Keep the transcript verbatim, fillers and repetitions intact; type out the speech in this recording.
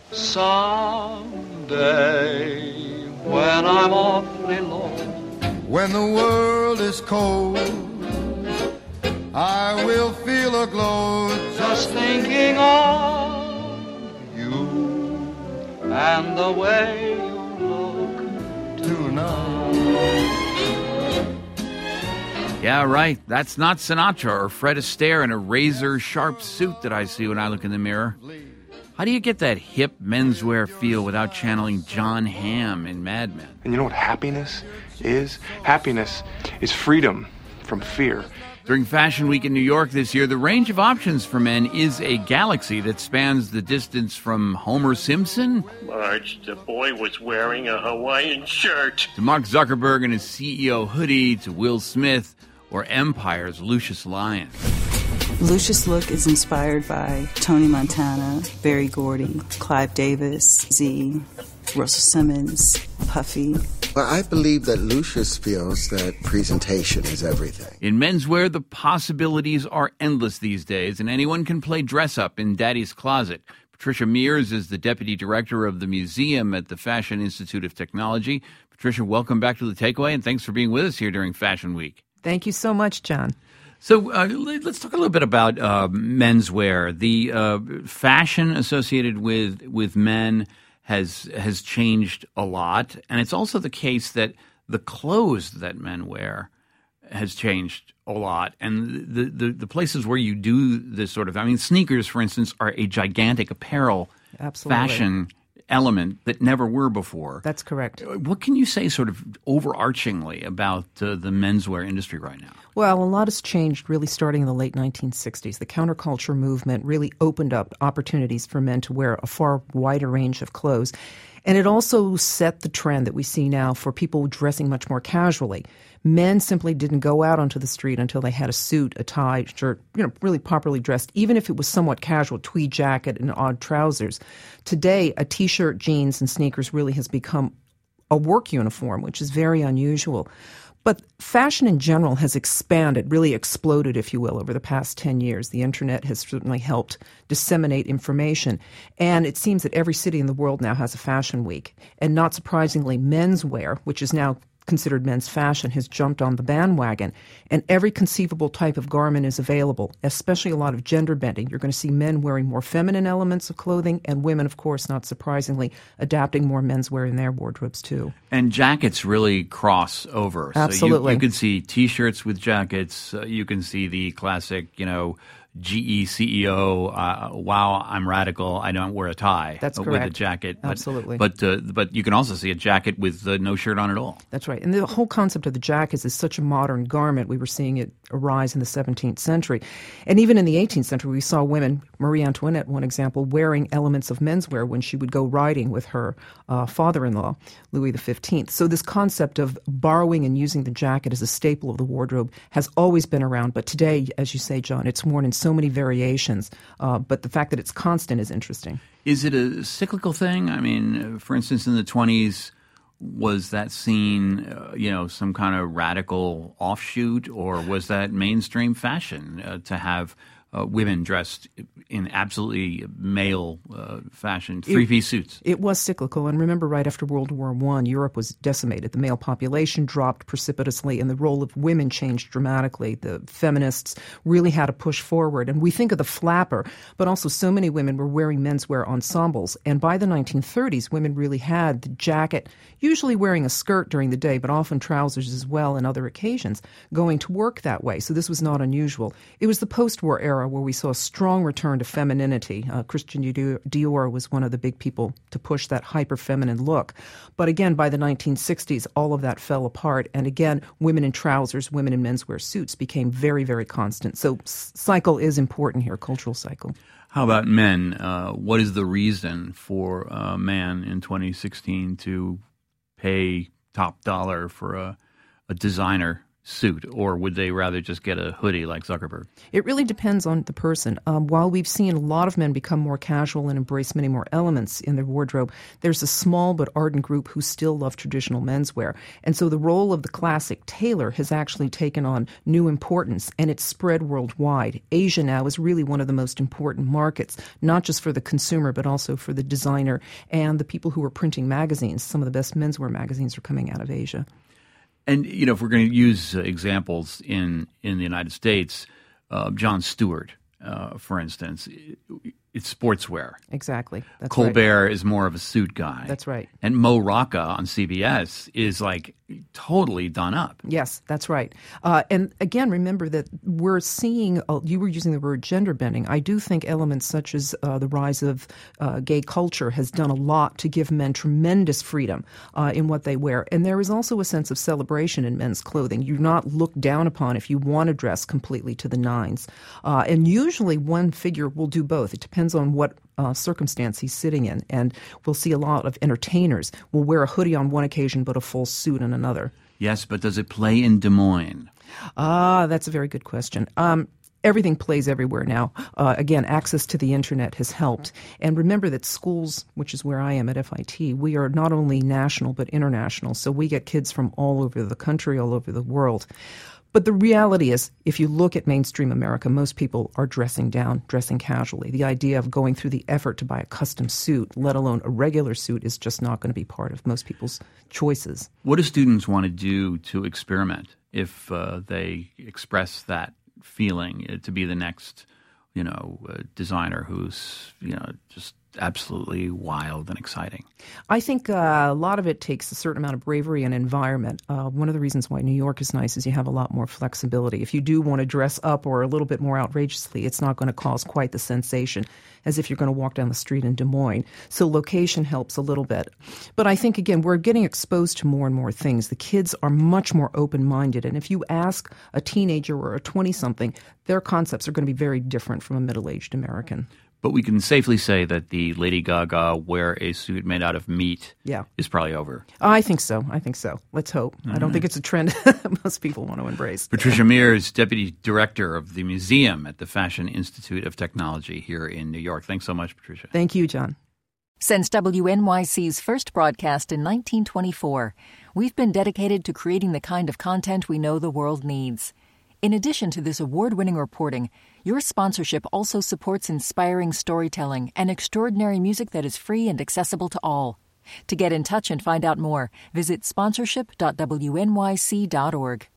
Someday, when I'm awfully low, when the world is cold, I will feel a glow just thinking of you and the way you look tonight. Yeah, right. That's not Sinatra or Fred Astaire in a razor-sharp suit that I see when I look in the mirror. How do you get that hip menswear feel without channeling John Hamm in Mad Men? And you know what happiness is? Happiness is freedom from fear. During Fashion Week in New York this year, the range of options for men is a galaxy that spans the distance from Homer Simpson, Marge, the boy was wearing a Hawaiian shirt, to Mark Zuckerberg and his C E O hoodie, to Will Smith, or Empire's Lucius Lyon. Lucius' look is inspired by Tony Montana, Berry Gordy, Clive Davis, Z, Russell Simmons, Puffy. Well, I believe that Lucius feels that presentation is everything. In menswear, the possibilities are endless these days, and anyone can play dress-up in Daddy's closet. Patricia Mears is the deputy director of the museum at the Fashion Institute of Technology. Patricia, welcome back to The Takeaway, and thanks for being with us here during Fashion Week. Thank you so much, John. So uh, let's talk a little bit about uh, menswear. The uh, fashion associated with with men has has changed a lot, and it's also the case that the clothes that men wear has changed a lot. And the, the, the places where you do this sort of, I mean, sneakers, for instance, are a gigantic apparel Absolutely. fashion element that never were before. That's correct. What can you say sort of overarchingly about uh, the menswear industry right now? Well, a lot has changed really starting in the late nineteen sixties. The counterculture movement really opened up opportunities for men to wear a far wider range of clothes. And it also set the trend that we see now for people dressing much more casually. Men simply didn't go out onto the street until they had a suit, a tie, shirt, you know, really properly dressed, even if it was somewhat casual, tweed jacket and odd trousers. Today, a T-shirt, jeans, and sneakers really has become a work uniform, which is very unusual. But fashion in general has expanded, really exploded, if you will, over the past ten years. The internet has certainly helped disseminate information. And it seems that every city in the world now has a fashion week. And not surprisingly, menswear, which is now considered men's fashion, has jumped on the bandwagon. And every conceivable type of garment is available, especially a lot of gender bending. You're going to see men wearing more feminine elements of clothing, and women, of course, not surprisingly, adapting more menswear in their wardrobes too. And jackets really cross over. Absolutely. So you, you can see T-shirts with jackets. Uh, you can see the classic, you know, G E C E O, uh, wow, I'm radical, I don't wear a tie. That's with correct. a jacket. But, Absolutely. But uh, but you can also see a jacket with uh, no shirt on at all. That's right. And the whole concept of the jacket is such a modern garment. We were seeing it arise in the seventeenth century. And even in the eighteenth century, we saw women, Marie Antoinette, one example, wearing elements of menswear when she would go riding with her uh, father-in-law, Louis the fifteenth. So this concept of borrowing and using the jacket as a staple of the wardrobe has always been around. But today, as you say, John, it's worn in so many variations. Uh, but the fact that it's constant is interesting. Is it a cyclical thing? I mean, for instance, in the twenties, was that seen, uh, you know, some kind of radical offshoot, or was that mainstream fashion uh, to have uh, women dressed in absolutely male uh, fashion, three-piece suits? It was cyclical. And remember, right after World War One, Europe was decimated. The male population dropped precipitously, and the role of women changed dramatically. The feminists really had to push forward. And we think of the flapper, but also so many women were wearing menswear ensembles. And by the nineteen thirties, women really had the jacket, usually wearing a skirt during the day, but often trousers as well on other occasions, going to work that way. So this was not unusual. It was the post-war era where we saw a strong return to femininity. Uh, Christian Dior was one of the big people to push that hyper-feminine look. But again, by the nineteen sixties, all of that fell apart. And again, women in trousers, women in menswear suits became very, very constant. So s- cycle is important here, cultural cycle. How about men? Uh, what is the reason for a man in twenty sixteen to pay top dollar for a, a designer suit, or would they rather just get a hoodie like Zuckerberg? It really depends on the person. Um, while we've seen a lot of men become more casual and embrace many more elements in their wardrobe, there's a small but ardent group who still love traditional menswear. And so the role of the classic tailor has actually taken on new importance, and it's spread worldwide. Asia now is really one of the most important markets, not just for the consumer, but also for the designer and the people who are printing magazines. Some of the best menswear magazines are coming out of Asia. And, you know, if we're going to use uh, examples in, in the United States, uh, Jon Stewart, uh, for instance, it's sportswear. Exactly. That's Colbert right. is more of a suit guy. That's right. And Mo Rocca on C B S is like totally done up. Yes, that's right. Uh, and again, remember that we're seeing, uh, you were using the word gender bending. I do think elements such as uh, the rise of uh, gay culture has done a lot to give men tremendous freedom uh, in what they wear. And there is also a sense of celebration in men's clothing. You're not looked down upon if you want to dress completely to the nines. Uh, and usually one figure will do both. It depends on what Uh, circumstance he's sitting in. And we'll see a lot of entertainers will wear a hoodie on one occasion but a full suit on another. Yes, but does it play in Des Moines? Ah, that's a very good question. Um, everything plays everywhere now. Uh, again, access to the internet has helped. And remember that schools, which is where I am at F I T, we are not only national but international. So we get kids from all over the country, all over the world. But the reality is, if you look at mainstream America, most people are dressing down, dressing casually. The idea of going through the effort to buy a custom suit, let alone a regular suit, is just not going to be part of most people's choices. What do students want to do to experiment if uh, they express that feeling uh, to be the next, you know, uh, designer who's, you know, just absolutely wild and exciting? I think uh, a lot of it takes a certain amount of bravery and environment. Uh, one of the reasons why New York is nice is you have a lot more flexibility. If you do want to dress up or a little bit more outrageously, it's not going to cause quite the sensation as if you're going to walk down the street in Des Moines. So location helps a little bit. But I think, again, we're getting exposed to more and more things. The kids are much more open-minded. And if you ask a teenager or a twenty-something, their concepts are going to be very different from a middle-aged American. But we can safely say that the Lady Gaga wear a suit made out of meat yeah. is probably over. I think so. I think so. Let's hope. Mm-hmm. I don't think it's a trend most people want to embrace. Patricia Mears, Deputy Director of the Museum at the Fashion Institute of Technology here in New York. Thanks so much, Patricia. Thank you, John. Since W N Y C's first broadcast in nineteen twenty-four, we've been dedicated to creating the kind of content we know the world needs. In addition to this award-winning reporting, your sponsorship also supports inspiring storytelling and extraordinary music that is free and accessible to all. To get in touch and find out more, visit sponsorship dot w n y c dot org.